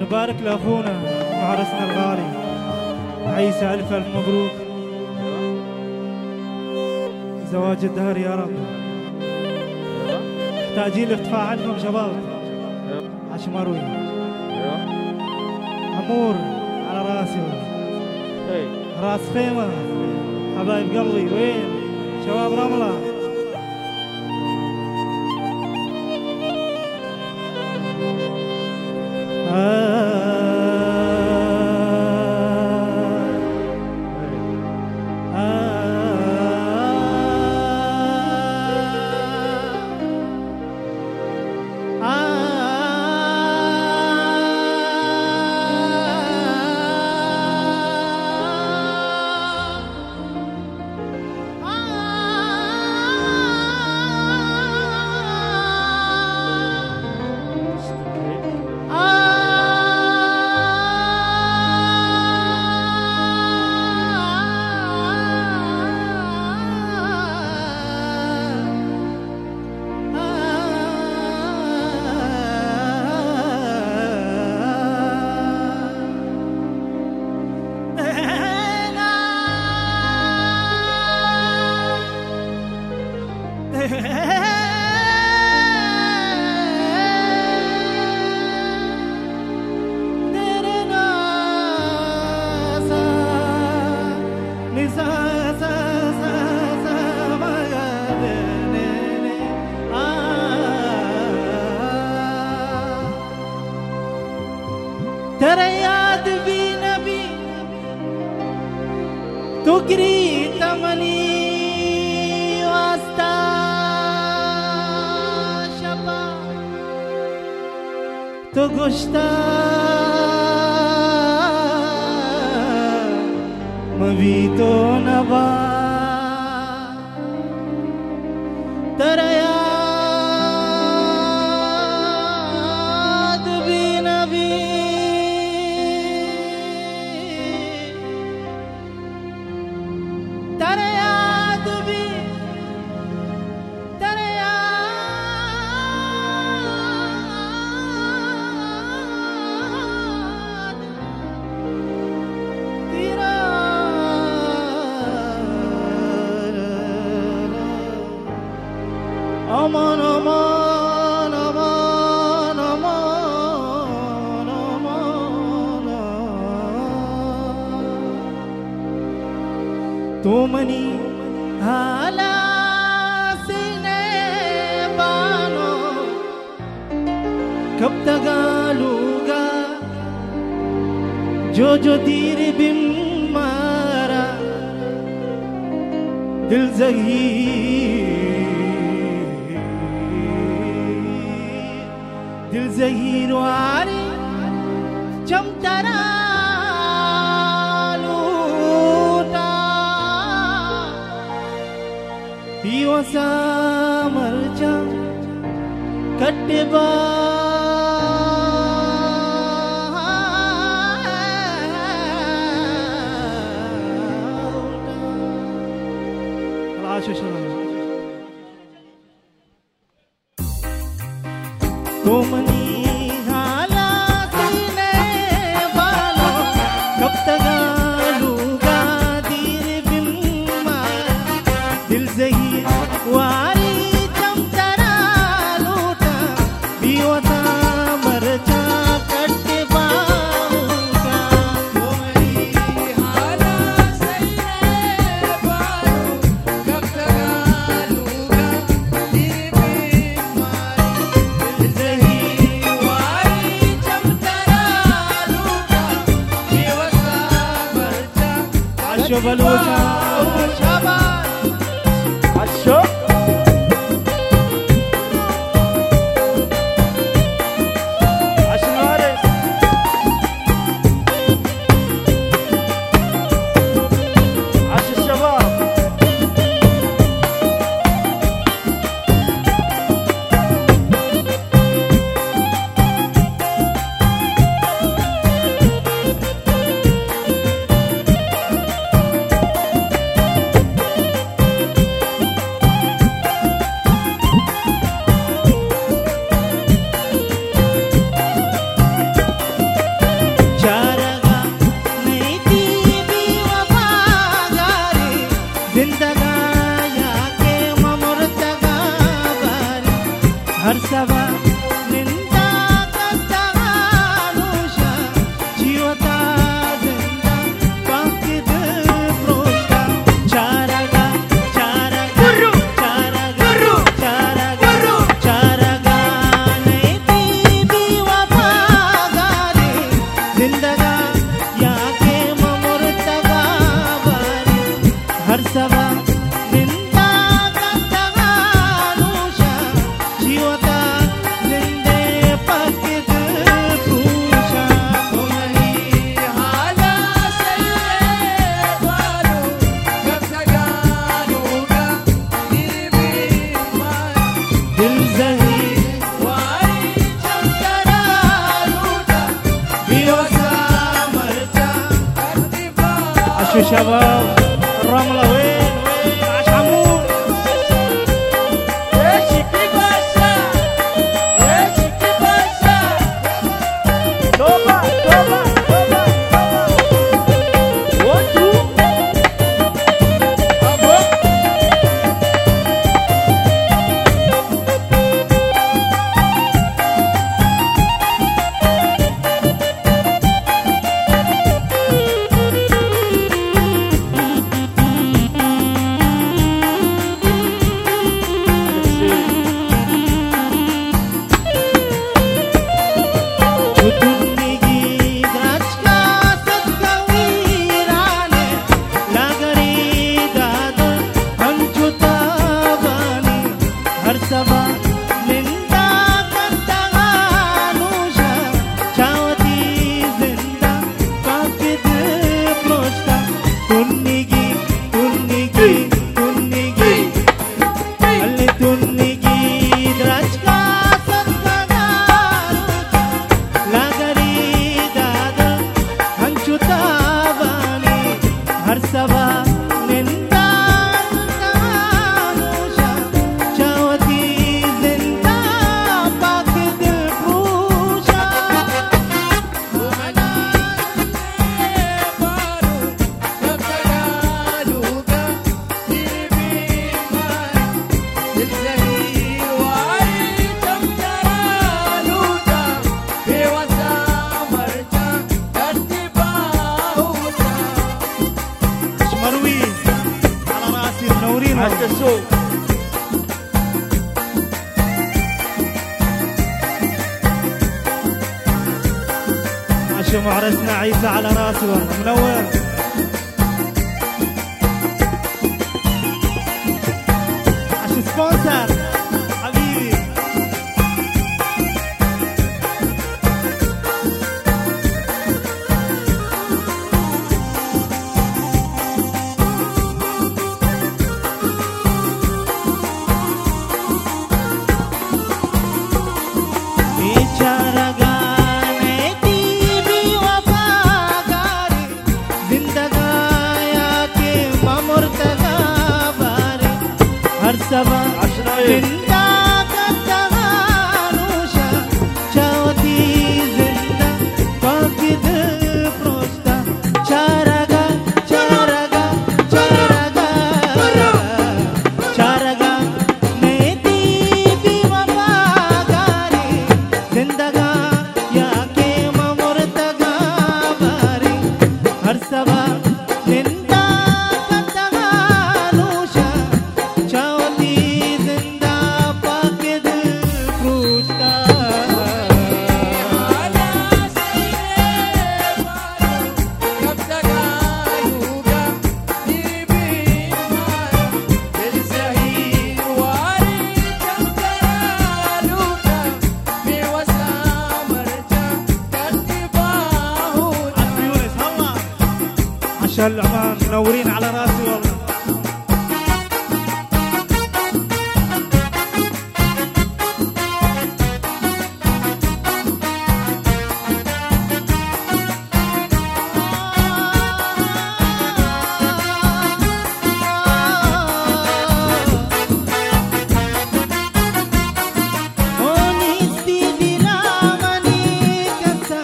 نبارك لأخونا وعرسنا الغالي عيسى، ألف ألف مبروك، زواج الدهر يا رب. محتاجين الافتفاع عنكم شباب. عشمروي عمور على راسي، راس خيمة حبايب قلبي، وين شباب رملة؟ तेरे याद भी नबी तुगरी तमनी वास्ता शबा तो गुश्ता मवी तो नबा तेरा याद भी नबी तेरा याद भी तेरा याद तेरा aman aman aman aman aman तो मनी हाला सीने बानो कब तक आलूगा जो जो तीर बिन मारा दिल दिल ज़हीर वारी चमतरा लूटा पीवसा मरचा कट्टेबा तो मनी हाला सीने बालो कब तक आलूगा दीर बिन मारा दिल ज़हीर वारी चमतरा लूटा बीवता मरचा कट्टे बाऊगा तो मनी हाला सीने बालो कब तक आलूगा दीर बिन मारा عشو بلوشة عشو عشو الوارث عشو الشباب شو شباب الرملة وين عاش عمود يا شيكي باشا يا شيكي باشا توبة توبة توبة وانتو أبو حتى السوق عاشوا معرسنا عيسى على راسي والله منور عاشوا سبونسر حبيبي عشان العمان منورين على راسي والله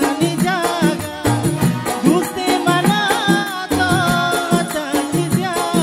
Doste mana to atan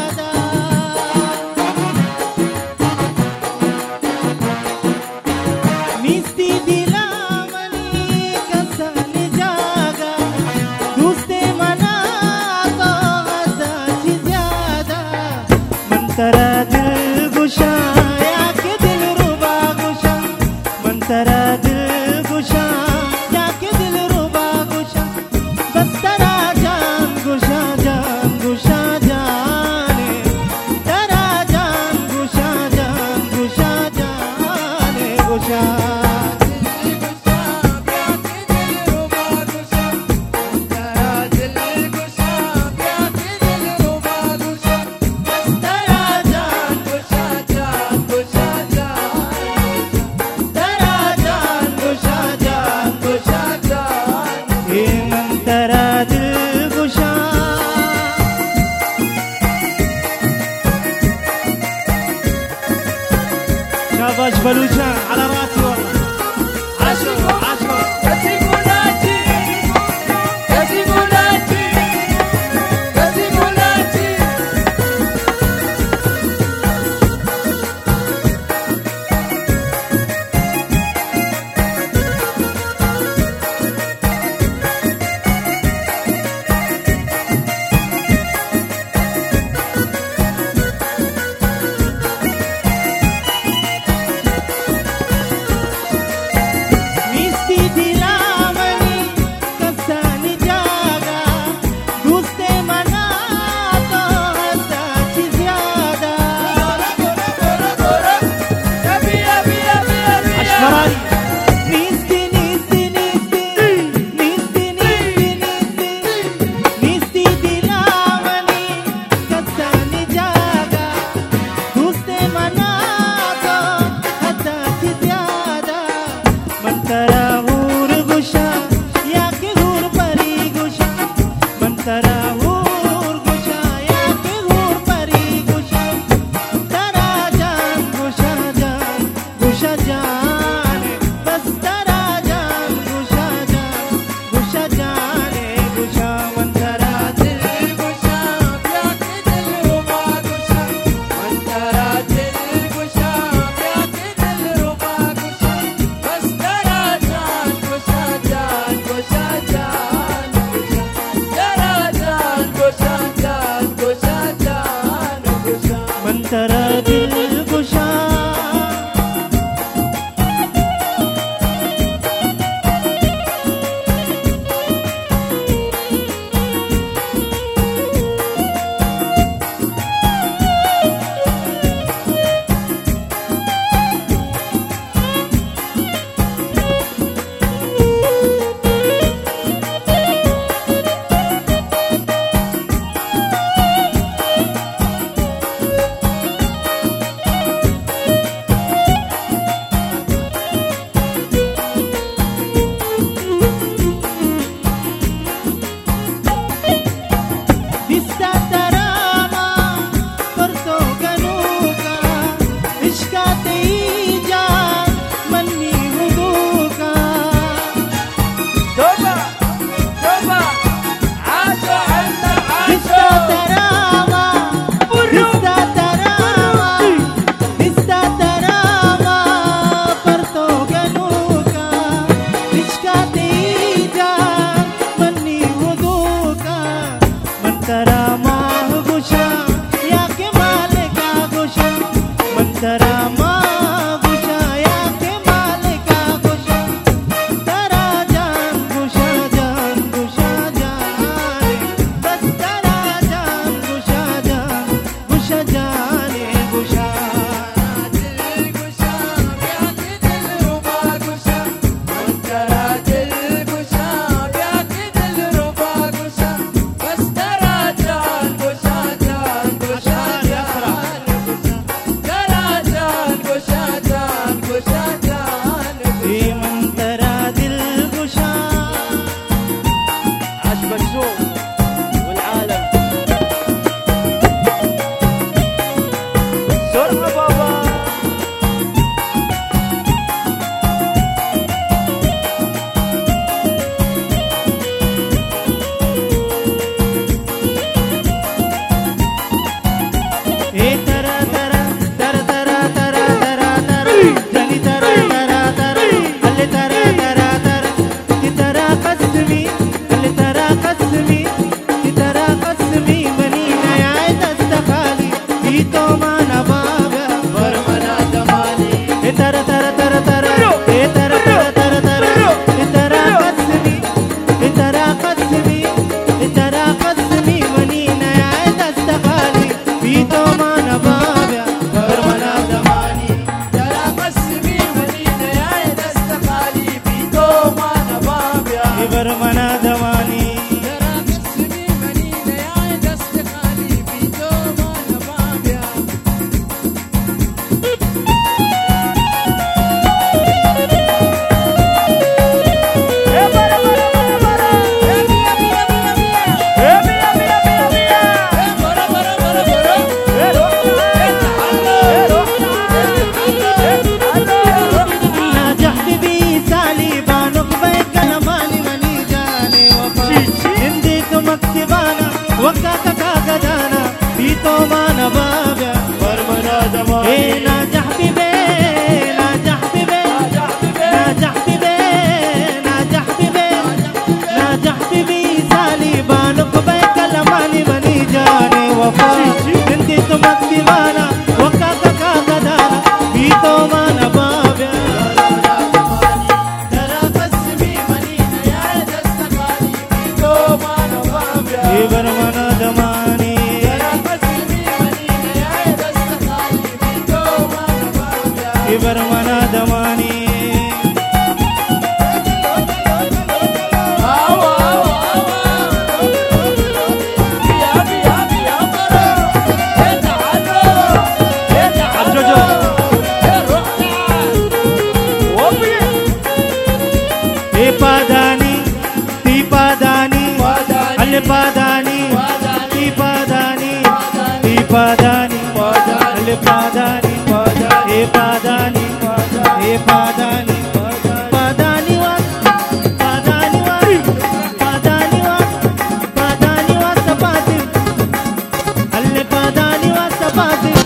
ए पादानी ती पादानी अल पादानी ती पादानी ती पादानी अल पादानी ए पादानी पादानी पादानी वास पादानी वास पादानी वास पादानी वास पादी अल पादानी वास पादी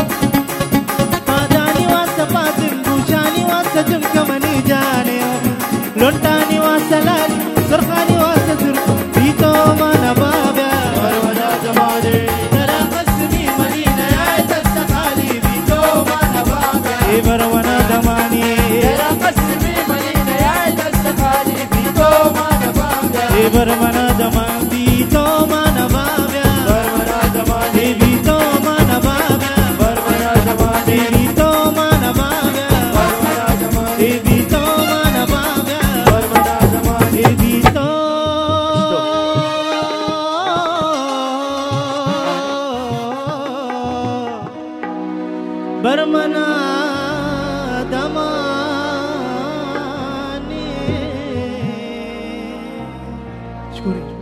पादानी वास पादी बुशानी वास जुमकमनी जाने लोंटानी वास लाली सुरखानी वास सुर बीतो मन बाब्या वरवदा जमादे तरा कसमी मदीना आय तस्तखाली बीतो मन बाब्या ए वरवना दमानी तरा कसमी मदीना आय तस्तखाली बीतो मन बाब्या ए वरवना दमानी बीतो मन बाब्या वरवना दमानी बीतो मन बाब्या वरवना दमानी बीतो मन बाब्या वरवना दमानी बीतो मन बाब्या वरवना दमानी बीतो बरमना दमानी शुक्रिया।